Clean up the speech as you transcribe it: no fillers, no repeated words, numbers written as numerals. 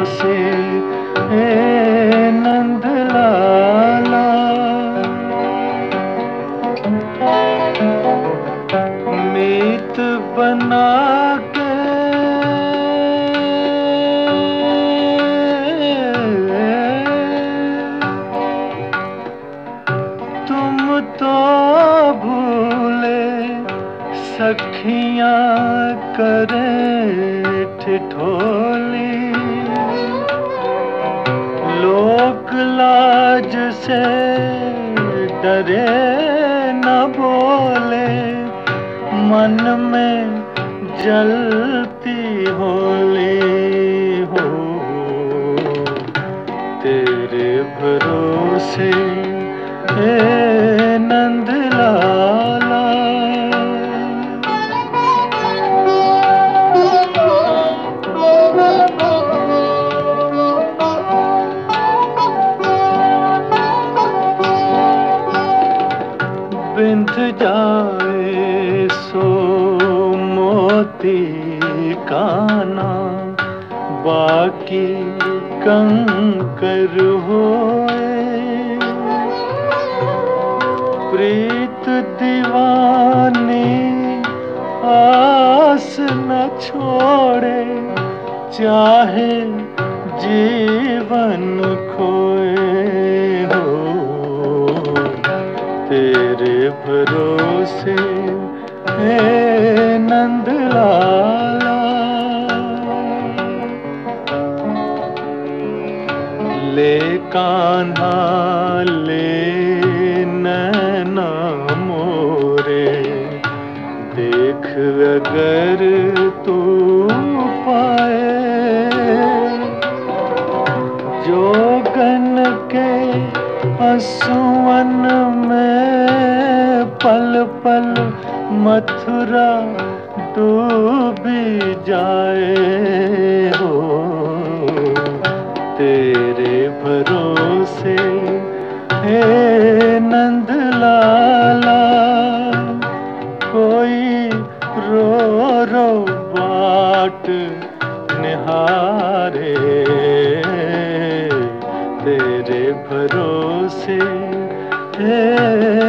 भरोसे हे नंद लाला। मीत बना के तुम तो भूले सखियां करें ठिठोली। लोक लाज से डरे न बोले, मन में जलती होली हो। तेरे भरोसे हे नंद लाला। बिंध जाए सो मोती काना, बाकी कंकर होए। प्रीत दीवानी आस न छोड़े, चाहे जीवन खोए हो। तेरे भरोसे हे नंद लाला। ले कान्हा ले नैना मोरे, देख अगर तू पाए। जोगन के आंसुअन में पल पल मथुरा डूबी जाए हो। तेरे भरोसे हे नंद लाला। कोई रो रो बाट निहारे, तेरे भरोसे हे